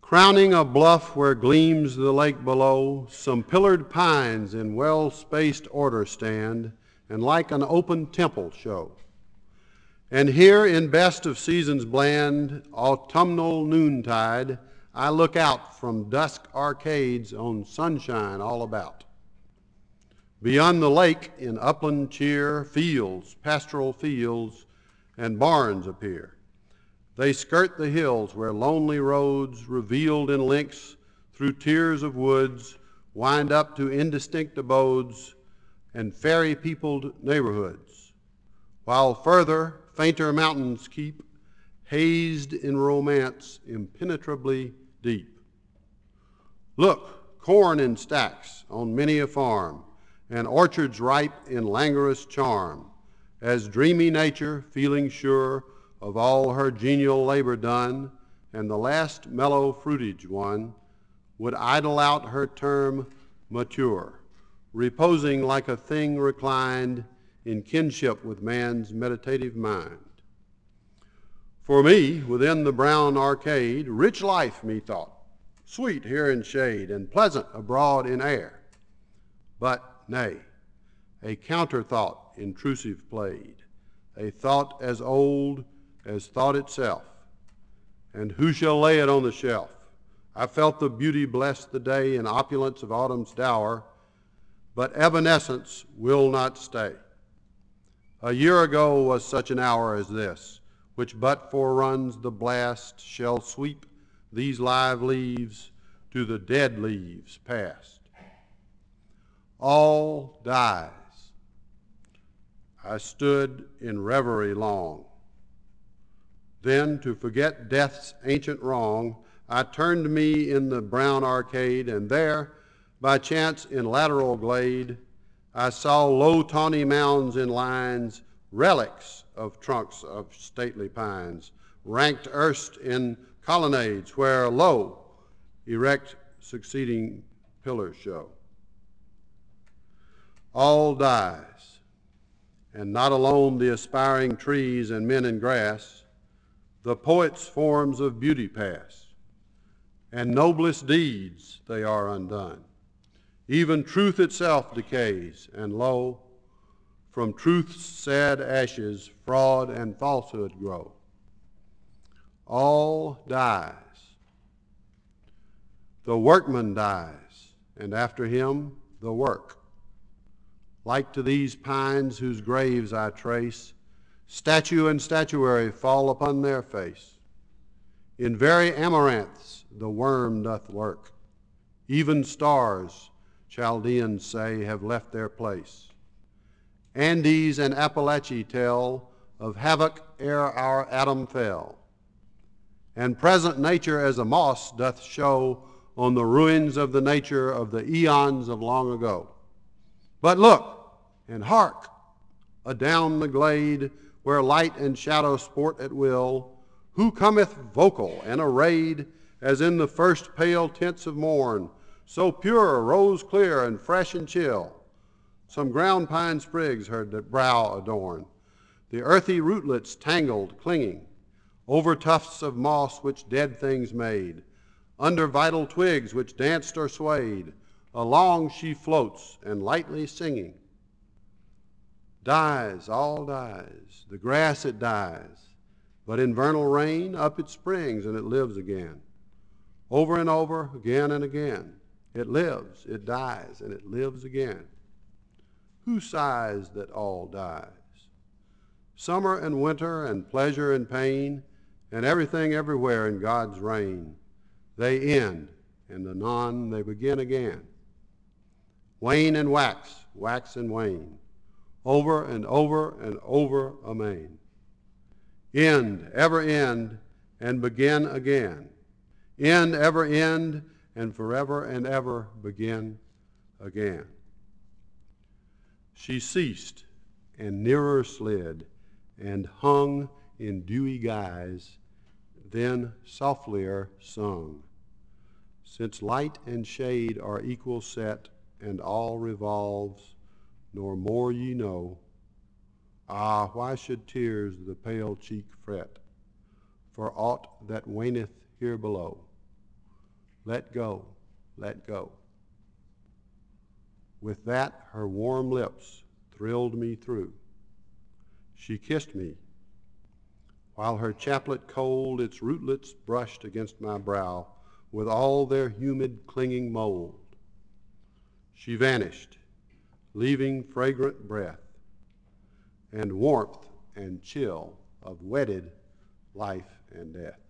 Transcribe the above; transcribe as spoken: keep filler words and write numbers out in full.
Crowning a bluff where gleams the lake below, some pillared pines in well-spaced order stand, and like an open temple show. And here in best of seasons bland, autumnal noontide, I look out from dusk arcades on sunshine all about. Beyond the lake in upland cheer, fields, pastoral fields, and barns appear. They skirt the hills where lonely roads, revealed in links through tiers of woods, wind up to indistinct abodes and fairy-peopled neighborhoods, while further, fainter mountains keep, hazed in romance impenetrably deep. Look, corn in stacks on many a farm, and orchards ripe in languorous charm, as dreamy nature, feeling sure of all her genial labor done, and the last mellow fruitage won, would idle out her term mature, reposing like a thing reclined in kinship with man's meditative mind. For me, within the brown arcade, rich life, methought, sweet here in shade, and pleasant abroad in air. But nay, a counter-thought intrusive played, a thought as old as thought itself. And who shall lay it on the shelf? I felt the beauty bless the day in opulence of autumn's dower, but evanescence will not stay. A year ago was such an hour as this, which but foreruns the blast shall sweep these live leaves to the dead leaves past. All dies. I stood in reverie long. Then, to forget death's ancient wrong, I turned me in the brown arcade, and there, by chance in lateral glade, I saw low tawny mounds in lines, relics of trunks of stately pines, ranked erst in colonnades where, lo, erect succeeding pillars show. All dies, and not alone the aspiring trees and men in grass, the poet's forms of beauty pass, and noblest deeds they are undone. Even truth itself decays, and lo, from truth's sad ashes fraud and falsehood grow. All dies. The workman dies, and after him the work. Like to these pines whose graves I trace, statue and statuary fall upon their face. In very amaranths the worm doth lurk. Even stars, Chaldeans say, have left their place. Andes and Appalachia tell of havoc ere our atom fell. And present nature as a moss doth show on the ruins of the nature of the eons of long ago. But look and hark, adown the glade where light and shadow sport at will, who cometh vocal and arrayed as in the first pale tints of morn, so pure, rose clear, and fresh and chill. Some ground pine sprigs her brow adorn, the earthy rootlets tangled, clinging, over tufts of moss which dead things made, under vital twigs which danced or swayed, along she floats and lightly singing. Dies, all dies, the grass it dies, but in vernal rain up it springs and it lives again. Over and over, again and again, it lives, it dies, and it lives again. Who sighs that all dies? Summer and winter and pleasure and pain and everything everywhere in God's reign, they end, and anon they begin again. Wane and wax, wax and wane, over and over and over amain. End, ever end, and begin again. End, ever end, and forever and ever begin again. She ceased and nearer slid and hung in dewy guise, then softlier sung. Since light and shade are equal set and all revolves, nor more ye know, ah, why should tears the pale cheek fret for aught that waneth here below? let go, let go. With that, her warm lips thrilled me through. She kissed me, while her chaplet cold its rootlets brushed against my brow with all their humid clinging mold. She vanished, leaving fragrant breath and warmth and chill of wedded life and death.